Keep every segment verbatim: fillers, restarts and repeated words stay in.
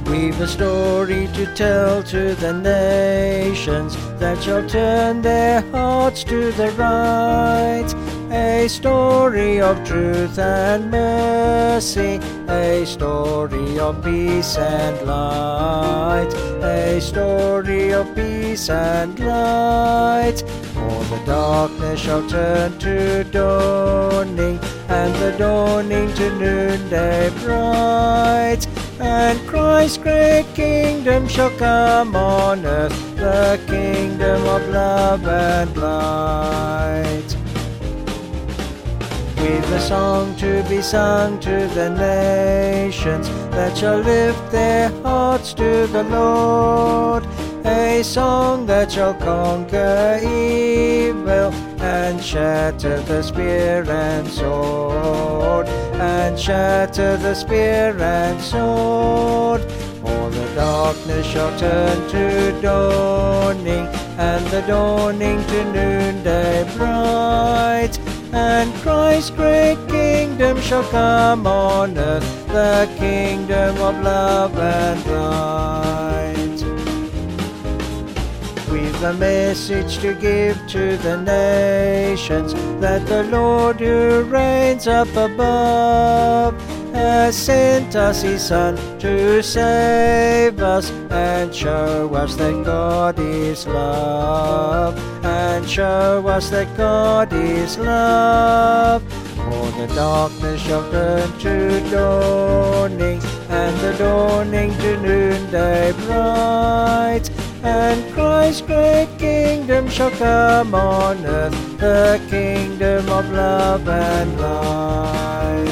We've a story to tell to the nations that shall turn their hearts to the right. A story of truth and mercy, a story of peace and light, a story of peace and light. For the darkness shall turn to dawning, and the dawning to noonday bright. And Christ's great kingdom shall come on earth, the kingdom of love and light. With a song to be sung to the nations that shall lift their hearts to the Lord, a song that shall conquer evil and shatter the spear and sword, and shatter the spear and sword. For the darkness shall turn to dawning, and the dawning to noonday bright. And Christ's great kingdom shall come on earth, the kingdom of love and light. We've a message to give to the nations, that the Lord who reigns up above has sent us his Son to save us and show us that God is love, and show us that God is love. For the darkness shall turn to dawning, and the dawning to noonday bright. And Christ's great kingdom shall come on earth, the kingdom of love and light.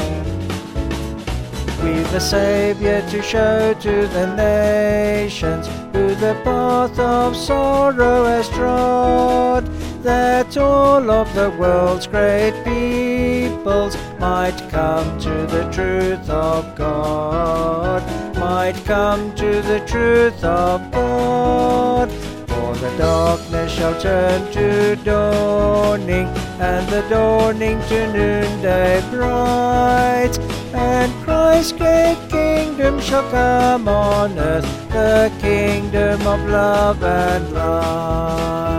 We've a Saviour to show to the nations, who the path of sorrow has trod, that all of the world's great peoples might come to the truth of God, might come to the truth of God. For the darkness shall turn to dawning, and the dawning to noonday bright. And Christ's great kingdom shall come on earth, the kingdom of love and light.